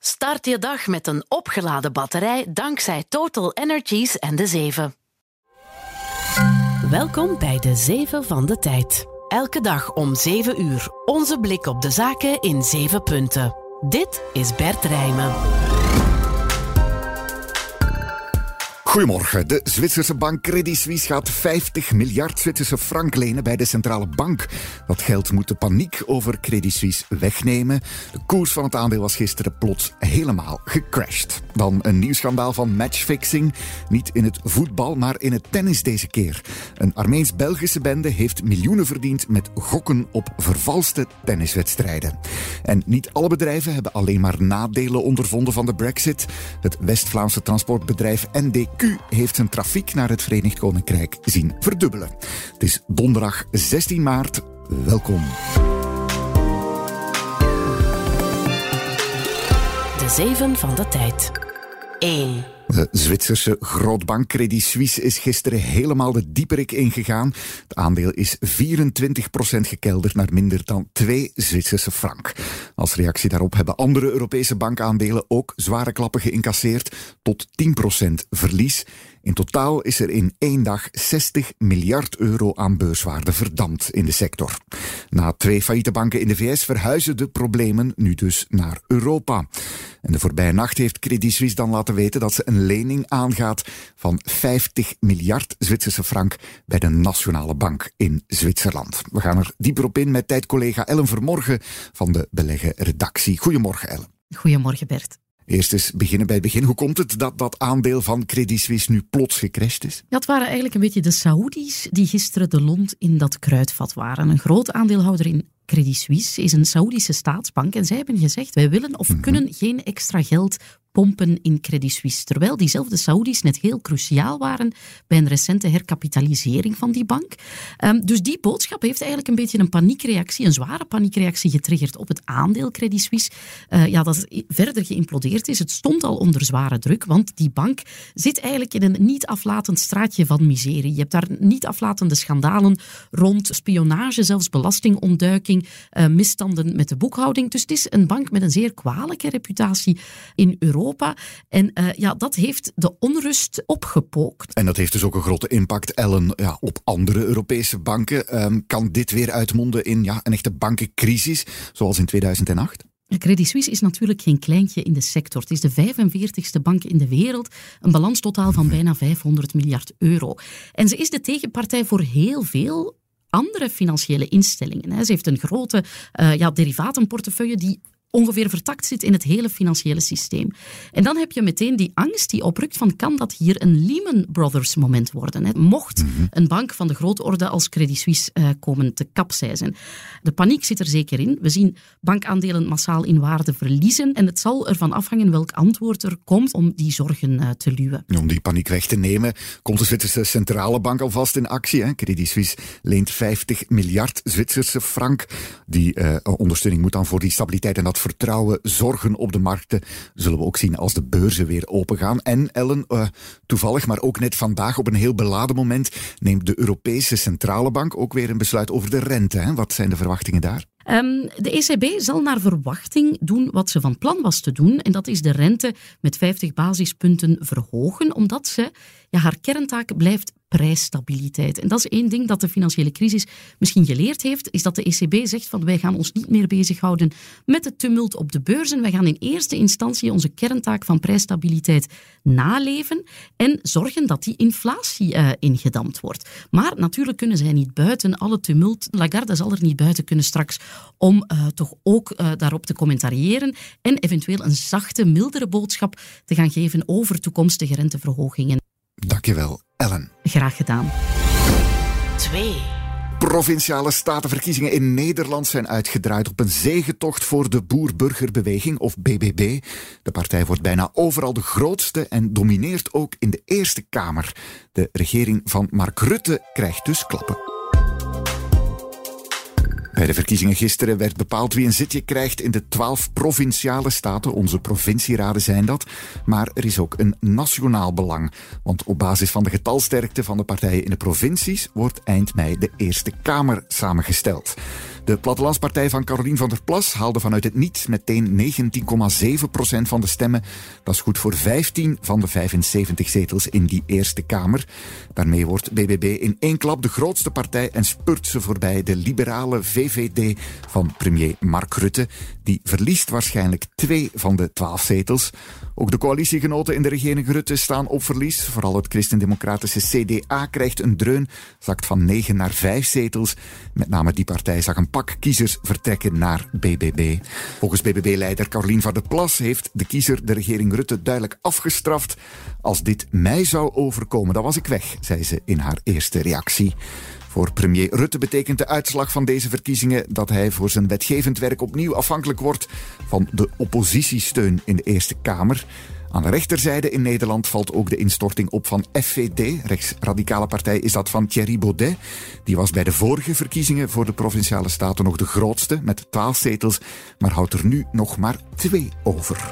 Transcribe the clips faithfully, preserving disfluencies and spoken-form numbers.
Start je dag met een opgeladen batterij dankzij Total Energies en de zeven. Welkom bij de zeven van de tijd. Elke dag om zeven uur. Onze blik op de zaken in zeven punten. Dit is Bert Rijmen. Goedemorgen. De Zwitserse bank Credit Suisse gaat vijftig miljard Zwitserse frank lenen bij de centrale bank. Dat geld moet de paniek over Credit Suisse wegnemen. De koers van het aandeel was gisteren plots helemaal gecrashed. Dan een nieuw schandaal van matchfixing. Niet in het voetbal, maar in het tennis deze keer. Een Armeens-Belgische bende heeft miljoenen verdiend met gokken op vervalste tenniswedstrijden. En niet alle bedrijven hebben alleen maar nadelen ondervonden van de Brexit. Het West-Vlaamse transportbedrijf N D Q heeft zijn trafiek naar het Verenigd Koninkrijk zien verdubbelen. Het is donderdag zestien maart. Welkom. De zeven van de tijd. één. De Zwitserse grootbank Credit Suisse is gisteren helemaal de dieperik ingegaan. Het aandeel is vierentwintig procent gekelderd naar minder dan twee Zwitserse frank. Als reactie daarop hebben andere Europese bankaandelen ook zware klappen geïncasseerd, tot tien procent verlies. In totaal is er in één dag zestig miljard euro aan beurswaarde verdampt in de sector. Na twee failliete banken in de V S verhuizen de problemen nu dus naar Europa. En de voorbije nacht heeft Credit Suisse dan laten weten dat ze een lening aangaat van vijftig miljard Zwitserse frank bij de Nationale Bank in Zwitserland. We gaan er dieper op in met tijdcollega Ellen Vermorgen van de Beleggen Redactie. Goedemorgen, Ellen. Goedemorgen, Bert. Eerst eens beginnen bij het begin. Hoe komt het dat dat aandeel van Credit Suisse nu plots gecrashed is? Ja, het waren eigenlijk een beetje de Saoedi's die gisteren de lont in dat kruidvat waren. Een groot aandeelhouder in Credit Suisse is een Saoedische staatsbank en zij hebben gezegd, wij willen of Mm-hmm. kunnen geen extra geld pompen in Credit Suisse. Terwijl diezelfde Saoedi's net heel cruciaal waren bij een recente herkapitalisering van die bank. Um, dus die boodschap heeft eigenlijk een beetje een paniekreactie, een zware paniekreactie getriggerd op het aandeel Credit Suisse. Uh, ja, dat verder geïmplodeerd is. Het stond al onder zware druk, want die bank zit eigenlijk in een niet aflatend straatje van miserie. Je hebt daar niet aflatende schandalen rond spionage, zelfs belastingontduiking, uh, misstanden met de boekhouding. Dus het is een bank met een zeer kwalijke reputatie in Europa. En uh, ja, dat heeft de onrust opgepookt. En dat heeft dus ook een grote impact, Ellen, ja, op andere Europese banken. Um, kan dit weer uitmonden in ja, een echte bankencrisis, zoals in tweeduizend acht? Credit Suisse is natuurlijk geen kleintje in de sector. Het is de vijfenveertigste bank in de wereld. Een balanstotaal van bijna vijfhonderd miljard euro. En ze is de tegenpartij voor heel veel andere financiële instellingen. Ze heeft een grote uh, ja, derivatenportefeuille die ongeveer vertakt zit in het hele financiële systeem. En dan heb je meteen die angst die oprukt van kan dat hier een Lehman Brothers moment worden? Hè? Mocht mm-hmm. een bank van de grootorde als Credit Suisse uh, komen te kapseizen. De paniek zit er zeker in. We zien bankaandelen massaal in waarde verliezen en het zal ervan afhangen welk antwoord er komt om die zorgen uh, te luwen. Om die paniek weg te nemen komt de Zwitserse centrale bank alvast in actie. Hè? Credit Suisse leent vijftig miljard Zwitserse frank. Die uh, ondersteuning moet dan voor die stabiliteit en dat vertrouwen zorgen op de markten. Zullen we ook zien als de beurzen weer opengaan. En Ellen, uh, toevallig, maar ook net vandaag op een heel beladen moment, neemt de Europese Centrale Bank ook weer een besluit over de rente. Hè? Wat zijn de verwachtingen daar? Um, de E C B zal naar verwachting doen wat ze van plan was te doen. En dat is de rente met vijftig basispunten verhogen, omdat ze ja, haar kerntaak blijft prijsstabiliteit. En dat is één ding dat de financiële crisis misschien geleerd heeft, is dat de E C B zegt van wij gaan ons niet meer bezighouden met het tumult op de beurzen. Wij gaan in eerste instantie onze kerntaak van prijsstabiliteit naleven en zorgen dat die inflatie uh, ingedampt wordt. Maar natuurlijk kunnen zij niet buiten alle tumult. Lagarde zal er niet buiten kunnen straks om uh, toch ook uh, daarop te commentariëren en eventueel een zachte, mildere boodschap te gaan geven over toekomstige renteverhogingen. Dankjewel, Ellen. Graag gedaan. twee. Provinciale statenverkiezingen in Nederland zijn uitgedraaid op een zegetocht voor de Boer-Burgerbeweging, of B B B. De partij wordt bijna overal de grootste en domineert ook in de Eerste Kamer. De regering van Mark Rutte krijgt dus klappen. Bij de verkiezingen gisteren werd bepaald wie een zitje krijgt in de twaalf provinciale staten. Onze provincieraden zijn dat. Maar er is ook een nationaal belang. Want op basis van de getalsterkte van de partijen in de provincies wordt eind mei de Eerste Kamer samengesteld. De plattelandspartij van Caroline van der Plas haalde vanuit het niets meteen negentien komma zeven procent van de stemmen. Dat is goed voor vijftien van de vijfenzeventig zetels in die Eerste Kamer. Daarmee wordt B B B in één klap de grootste partij en spurt ze voorbij de liberale V V D van premier Mark Rutte. Die verliest waarschijnlijk twee van de twaalf zetels. Ook de coalitiegenoten in de regering Rutte staan op verlies. Vooral het christendemocratische C D A krijgt een dreun, zakt van negen naar vijf zetels. Met name die partij zag een pak kiezers vertrekken naar B B B. Volgens B B B-leider Caroline van der Plas heeft de kiezer de regering Rutte duidelijk afgestraft. Als dit mij zou overkomen, dan was ik weg, zei ze in haar eerste reactie. Voor premier Rutte betekent de uitslag van deze verkiezingen dat hij voor zijn wetgevend werk opnieuw afhankelijk wordt van de oppositiesteun in de Eerste Kamer. Aan de rechterzijde in Nederland valt ook de instorting op van F V D. Rechtsradicale partij is dat van Thierry Baudet. Die was bij de vorige verkiezingen voor de Provinciale Staten nog de grootste, met twaalf zetels, maar houdt er nu nog maar twee over.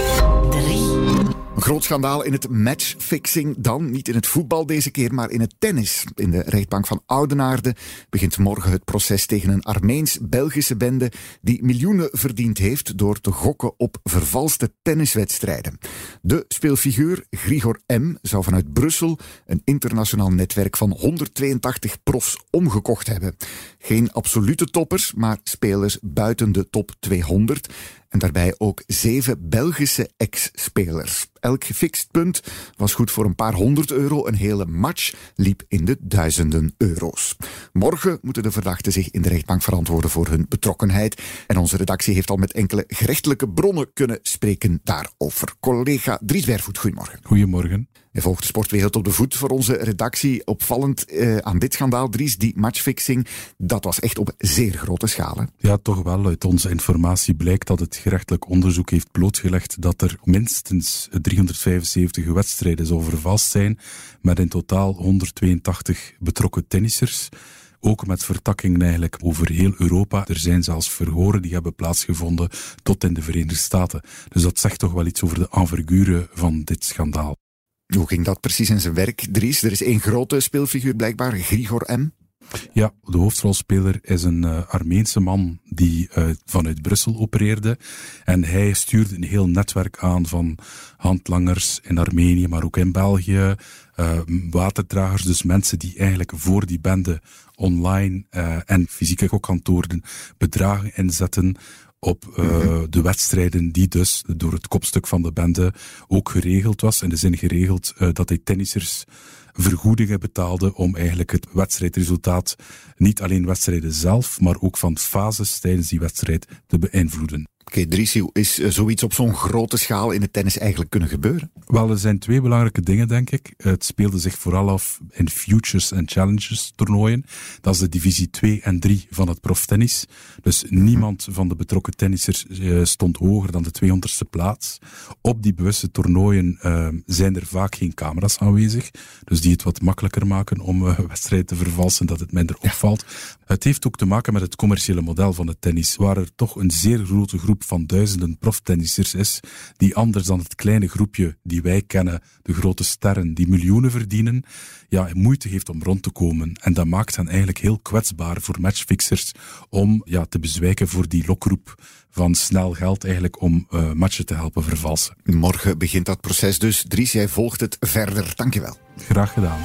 drie. Een groot schandaal in het matchfixing dan. Niet in het voetbal deze keer, maar in het tennis. In de rechtbank van Oudenaarde begint morgen het proces tegen een Armeens-Belgische bende die miljoenen verdiend heeft door te gokken op vervalste tenniswedstrijden. De speelfiguur Grigor M. zou vanuit Brussel een internationaal netwerk van honderdtweeëntachtig profs omgekocht hebben. Geen absolute toppers, maar spelers buiten de top tweehonderd. En daarbij ook zeven Belgische ex-spelers. Elk gefixt punt was goed voor een paar honderd euro. Een hele match liep in de duizenden euro's. Morgen moeten de verdachten zich in de rechtbank verantwoorden voor hun betrokkenheid. En onze redactie heeft al met enkele gerechtelijke bronnen kunnen spreken daarover. Collega Dries Bervoet, goedemorgen. Goedemorgen. Je volgt de sportwereld op de voet voor onze redactie. Opvallend eh, aan dit schandaal, Dries, die matchfixing, dat was echt op zeer grote schaal. Hè? Ja, toch wel. Uit onze informatie blijkt dat het gerechtelijk onderzoek heeft blootgelegd dat er minstens driehonderdvijfenzeventig wedstrijden zou vervalst zijn, met in totaal honderdtweeëntachtig betrokken tennissers. Ook met vertakkingen eigenlijk over heel Europa. Er zijn zelfs verhoren die hebben plaatsgevonden tot in de Verenigde Staten. Dus dat zegt toch wel iets over de envergure van dit schandaal. Hoe ging dat precies in zijn werk, Dries? Er is één grote speelfiguur blijkbaar, Grigor M. Ja, de hoofdrolspeler is een uh, Armeense man die uh, vanuit Brussel opereerde. En hij stuurde een heel netwerk aan van handlangers in Armenië, maar ook in België. Uh, waterdragers, dus mensen die eigenlijk voor die bende online uh, en fysieke gokkantoren bedragen inzetten op uh, mm-hmm. de wedstrijden die dus door het kopstuk van de bende ook geregeld was. In de zin geregeld uh, dat hij tennissers vergoedingen betaalde om eigenlijk het wedstrijdresultaat, niet alleen wedstrijden zelf, maar ook van fases tijdens die wedstrijd te beïnvloeden. Oké, okay, Dries, hoe is zoiets op zo'n grote schaal in het tennis eigenlijk kunnen gebeuren? Wel, er zijn twee belangrijke dingen, denk ik. Het speelde zich vooral af in Futures en Challengers toernooien. Dat is de divisie twee en drie van het proftennis. Dus niemand van de betrokken tennissers uh, stond hoger dan de tweehonderdste plaats. Op die bewuste toernooien uh, zijn er vaak geen camera's aanwezig, dus die het wat makkelijker maken om uh, wedstrijden te vervalsen, dat het minder opvalt. Ja. Het heeft ook te maken met het commerciële model van het tennis, waar er toch een zeer grote groep van duizenden proftennissers is, die anders dan het kleine groepje die wij kennen, de grote sterren, die miljoenen verdienen, ja, moeite heeft om rond te komen. En dat maakt hen eigenlijk heel kwetsbaar voor matchfixers om ja, te bezwijken voor die lokroep van snel geld eigenlijk om uh, matchen te helpen vervalsen. Morgen begint dat proces dus. Dries, jij volgt het verder. Dankjewel. Graag gedaan.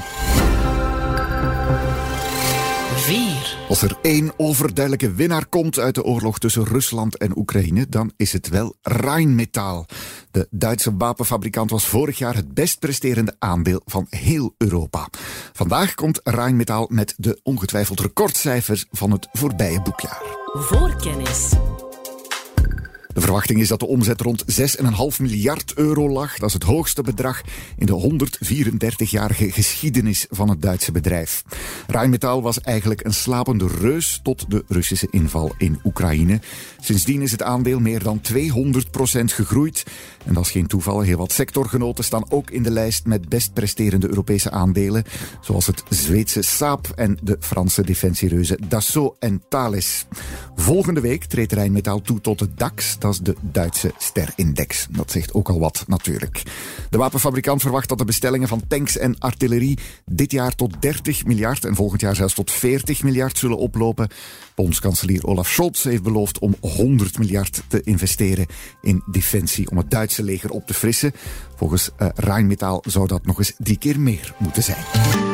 vier. Als er één overduidelijke winnaar komt uit de oorlog tussen Rusland en Oekraïne, dan is het wel Rheinmetall. De Duitse wapenfabrikant was vorig jaar het best presterende aandeel van heel Europa. Vandaag komt Rheinmetall met de ongetwijfeld recordcijfers van het voorbije boekjaar. Voorkennis. De verwachting is dat de omzet rond zes komma vijf miljard euro lag. Dat is het hoogste bedrag in de honderdvierendertigjarige geschiedenis van het Duitse bedrijf. Rheinmetall was eigenlijk een slapende reus tot de Russische inval in Oekraïne. Sindsdien is het aandeel meer dan tweehonderd procent gegroeid. En dat is geen toeval. Heel wat sectorgenoten staan ook in de lijst met best presterende Europese aandelen, zoals het Zweedse Saab en de Franse defensiereuzen Dassault en Thales. Volgende week treedt Rheinmetall toe tot de DAX. dat is de Duitse Ster-index. Dat zegt ook al wat natuurlijk. De wapenfabrikant verwacht dat de bestellingen van tanks en artillerie dit jaar tot dertig miljard en volgend jaar zelfs tot veertig miljard zullen oplopen. Bondskanselier Olaf Scholz heeft beloofd om honderd miljard te investeren in defensie om het Duitse leger op te frissen. Volgens uh, Rheinmetall zou dat nog eens drie keer meer moeten zijn.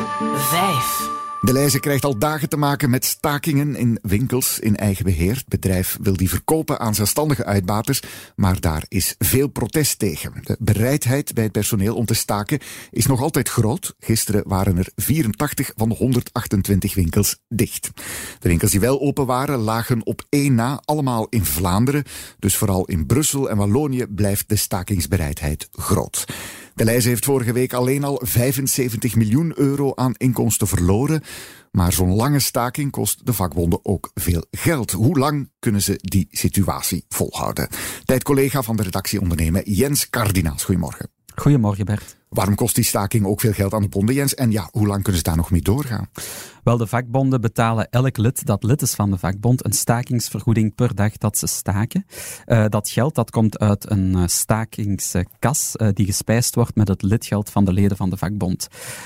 Vijf. Delhaize krijgt al dagen te maken met stakingen in winkels in eigen beheer. Het bedrijf wil die verkopen aan zelfstandige uitbaters, maar daar is veel protest tegen. De bereidheid bij het personeel om te staken is nog altijd groot. Gisteren waren er vierentachtig van de honderdachtentwintig winkels dicht. De winkels die wel open waren lagen op één na, allemaal in Vlaanderen. Dus vooral in Brussel en Wallonië blijft de stakingsbereidheid groot. Delhaize heeft vorige week alleen al vijfenzeventig miljoen euro aan inkomsten verloren. Maar zo'n lange staking kost de vakbonden ook veel geld. Hoe lang kunnen ze die situatie volhouden? Tijdcollega van de redactie Ondernemen, Jens Kardinaals. Goedemorgen. Goedemorgen, Bert. Waarom kost die staking ook veel geld aan de bonden, Jens? En ja, hoe lang kunnen ze daar nog mee doorgaan? Wel, de vakbonden betalen elk lid dat lid is van de vakbond een stakingsvergoeding per dag dat ze staken. Uh, dat geld dat komt uit een uh, stakingskas uh, die gespijsd wordt met het lidgeld van de leden van de vakbond.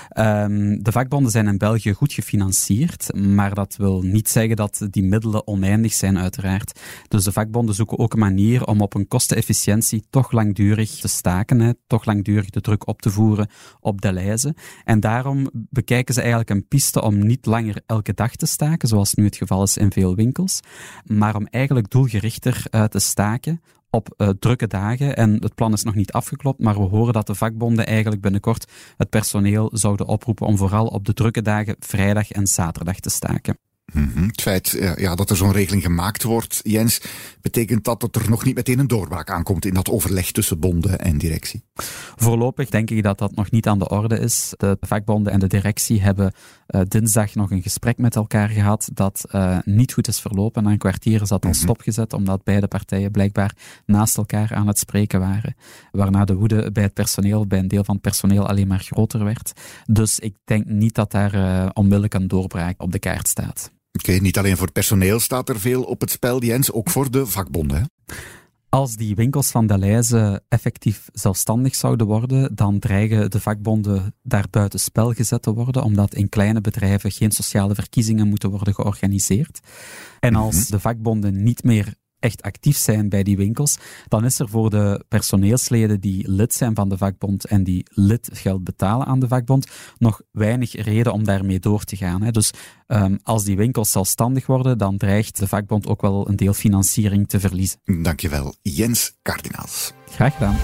Um, de vakbonden zijn in België goed gefinancierd, maar dat wil niet zeggen dat die middelen oneindig zijn, uiteraard. Dus de vakbonden zoeken ook een manier om op een kostenefficiëntie toch langdurig te staken, hè, toch langdurig de druk op te voeren op Delhaize. En daarom bekijken ze eigenlijk een piste om niet langer elke dag te staken, zoals nu het geval is in veel winkels, maar om eigenlijk doelgerichter uh, te staken op uh, drukke dagen. En het plan is nog niet afgeklopt, maar we horen dat de vakbonden eigenlijk binnenkort het personeel zouden oproepen om vooral op de drukke dagen vrijdag en zaterdag te staken. Mm-hmm. Het feit ja, dat er zo'n regeling gemaakt wordt, Jens, betekent dat dat er nog niet meteen een doorbraak aankomt in dat overleg tussen bonden en directie? Voorlopig denk ik dat dat nog niet aan de orde is. De vakbonden en de directie hebben uh, dinsdag nog een gesprek met elkaar gehad dat uh, niet goed is verlopen. Na een kwartier is dat al mm-hmm. stopgezet, omdat beide partijen blijkbaar naast elkaar aan het spreken waren. Waarna de woede bij het personeel, bij een deel van het personeel, alleen maar groter werd. Dus ik denk niet dat daar uh, onmiddellijk een doorbraak op de kaart staat. Oké, okay, niet alleen voor het personeel staat er veel op het spel, Jens, ook voor de vakbonden, hè? Als die winkels van Delhaize effectief zelfstandig zouden worden, dan dreigen de vakbonden daar buiten spel gezet te worden, omdat in kleine bedrijven geen sociale verkiezingen moeten worden georganiseerd. En als mm-hmm. de vakbonden niet meer echt actief zijn bij die winkels, dan is er voor de personeelsleden die lid zijn van de vakbond en die lidgeld betalen aan de vakbond nog weinig reden om daarmee door te gaan. Hè. Dus um, als die winkels zelfstandig worden, dan dreigt de vakbond ook wel een deel financiering te verliezen. Dankjewel, Jens Kardinaals. Graag gedaan.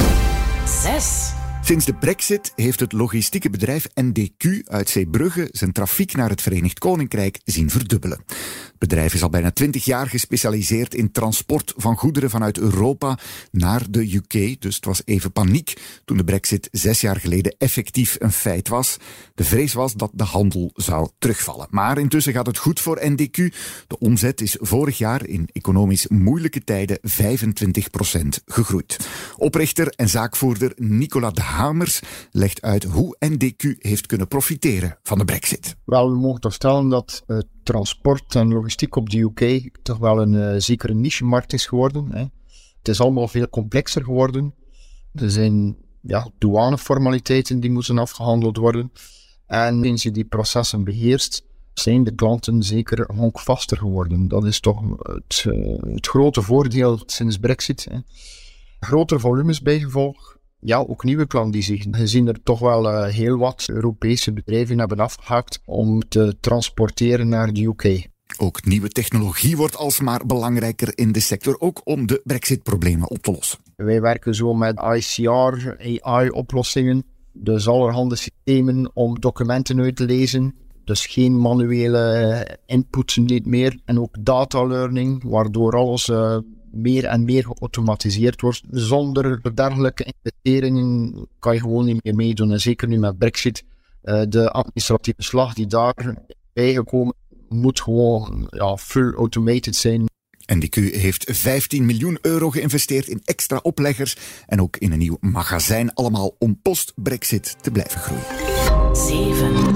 Zes. Sinds de brexit heeft het logistieke bedrijf N D Q uit Zeebrugge zijn trafiek naar het Verenigd Koninkrijk zien verdubbelen. Het bedrijf is al bijna twintig jaar gespecialiseerd in transport van goederen vanuit Europa naar de U K. Dus het was even paniek toen de brexit zes jaar geleden effectief een feit was. De vrees was dat de handel zou terugvallen. Maar intussen gaat het goed voor N D Q. De omzet is vorig jaar in economisch moeilijke tijden vijfentwintig procent gegroeid. Oprichter en zaakvoerder Nicola de Hamers legt uit hoe N D Q heeft kunnen profiteren van de brexit. Wel, we mogen toch stellen dat uh, transport en logistiek op de U K toch wel een uh, zekere niche-markt is geworden. Hè. Het is allemaal veel complexer geworden. Er zijn ja, douaneformaliteiten die moeten afgehandeld worden. En eens je die processen beheerst, zijn de klanten zeker honkvaster geworden. Dat is toch het, uh, het grote voordeel sinds brexit. Hè. Grotere volumes bijgevolg. Ja, ook nieuwe klanten die zich gezien er toch wel uh, heel wat Europese bedrijven hebben afgehaakt om te transporteren naar de U K. Ook nieuwe technologie wordt alsmaar belangrijker in de sector, ook om de brexit-problemen op te lossen. Wij werken zo met I C R, A I-oplossingen, dus allerhande systemen om documenten uit te lezen. Dus geen manuele input niet meer. En ook data learning, waardoor alles uh, meer en meer geautomatiseerd wordt. Zonder dergelijke investeringen kan je gewoon niet meer meedoen. En zeker nu met Brexit. Uh, de administratieve slag die daarbij gekomen moet gewoon ja, full automated zijn. N D Q heeft vijftien miljoen euro geïnvesteerd in extra opleggers en ook in een nieuw magazijn. Allemaal om post-Brexit te blijven groeien. zeven.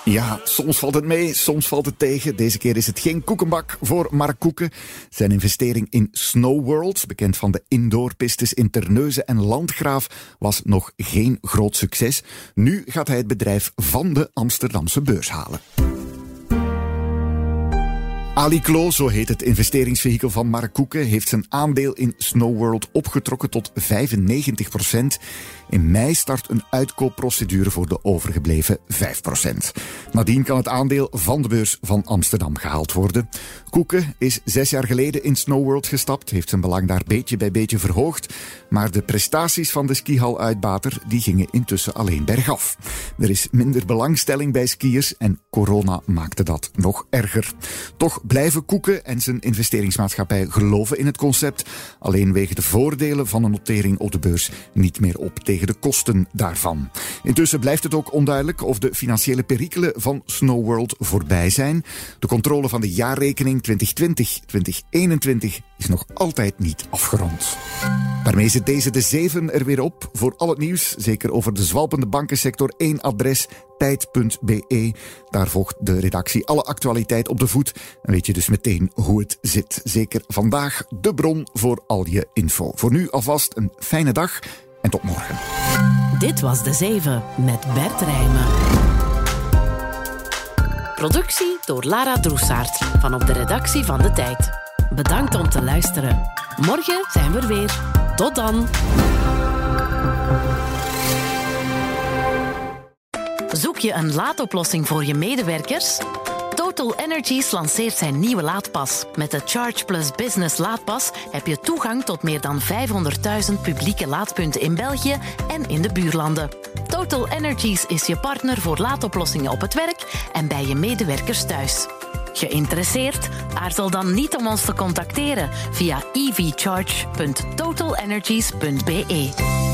Ja, soms valt het mee, soms valt het tegen. Deze keer is het geen koekenbak voor Mark Koeken. Zijn investering in Snow World, bekend van de indoorpistes in Terneuzen en Landgraaf, was nog geen groot succes. Nu gaat hij het bedrijf van de Amsterdamse beurs halen. Aliclo, zo heet het investeringsvehikel van Mark Koeken, heeft zijn aandeel in Snow World opgetrokken tot vijfennegentig procent. In mei start een uitkoopprocedure voor de overgebleven vijf procent. Nadien kan het aandeel van de beurs van Amsterdam gehaald worden. Koeken is zes jaar geleden in Snow World gestapt, heeft zijn belang daar beetje bij beetje verhoogd. Maar de prestaties van de skihaluitbater die gingen intussen alleen bergaf. Er is minder belangstelling bij skiers en corona maakte dat nog erger. Toch blijven Koeken en zijn investeringsmaatschappij geloven in het concept. Alleen wegen de voordelen van een notering op de beurs niet meer op tegen de kosten daarvan. Intussen blijft het ook onduidelijk of de financiële perikelen van Snow World voorbij zijn. De controle van de jaarrekening twintig twintig twintig eenentwintig is nog altijd niet afgerond. Daarmee zit deze de zeven er weer op. Voor al het nieuws, zeker over de zwalpende bankensector, één adres, tijd punt b e. Daar volgt de redactie alle actualiteit op de voet. En weet je dus meteen hoe het zit. Zeker vandaag de bron voor al je info. Voor nu alvast een fijne dag en tot morgen. Dit was De Zeven met Bert Rijmen. Productie door Lara Droesaert van op de redactie van De Tijd. Bedankt om te luisteren. Morgen zijn we er weer. Tot dan. Zoek je een laadoplossing voor je medewerkers? Total Energies lanceert zijn nieuwe laadpas. Met de Charge Plus Business laadpas heb je toegang tot meer dan vijfhonderdduizend publieke laadpunten in België en in de buurlanden. Total Energies is je partner voor laadoplossingen op het werk en bij je medewerkers thuis. Geïnteresseerd? Aarzel dan niet om ons te contacteren via e v charge punt total energies punt b e.